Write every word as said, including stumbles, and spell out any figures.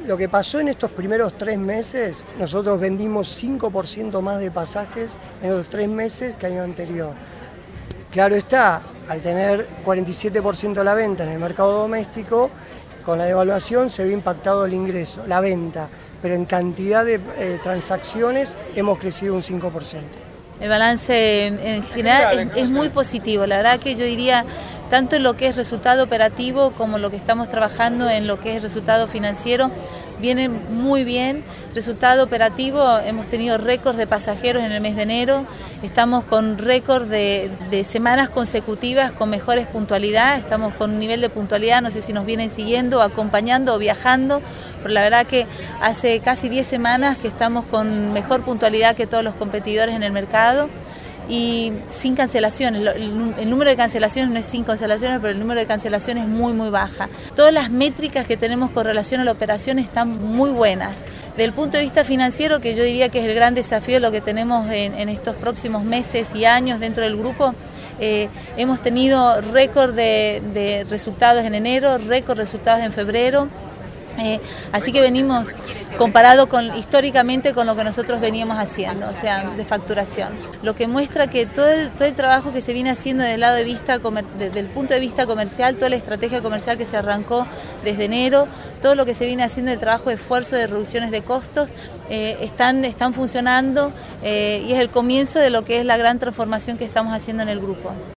Lo que pasó en estos primeros tres meses, nosotros vendimos cinco por ciento más de pasajes en los tres meses que el año anterior. Claro está, al tener cuarenta y siete por ciento de la venta en el mercado doméstico, con la devaluación se ve impactado el ingreso, la venta, pero en cantidad de eh, transacciones hemos crecido un cinco por ciento. El balance en general es, es muy positivo, la verdad que yo diría, tanto en lo que es resultado operativo como lo que estamos trabajando en lo que es resultado financiero, vienen muy bien. Resultado operativo, hemos tenido récord de pasajeros en el mes de enero, estamos con récord de, de semanas consecutivas con mejores puntualidad, estamos con un nivel de puntualidad, no sé si nos vienen siguiendo, acompañando o viajando, pero la verdad que hace casi diez semanas que estamos con mejor puntualidad que todos los competidores en el mercado. Y sin cancelaciones, el número de cancelaciones no es sin cancelaciones, pero el número de cancelaciones es muy muy baja. Todas las métricas que tenemos con relación a la operación están muy buenas. Desde el punto de vista financiero, que yo diría que es el gran desafío lo que tenemos en, en estos próximos meses y años dentro del grupo, eh, hemos tenido récord de, de resultados en enero, récord de resultados en febrero. Eh, así que venimos comparado con históricamente con lo que nosotros veníamos haciendo, o sea, de facturación. Lo que muestra que todo el, todo el trabajo que se viene haciendo desde el lado de vista, desde el punto de vista comercial, toda la estrategia comercial que se arrancó desde enero, todo lo que se viene haciendo, el trabajo de esfuerzo de reducciones de costos, eh, están, están funcionando eh, y es el comienzo de lo que es la gran transformación que estamos haciendo en el grupo.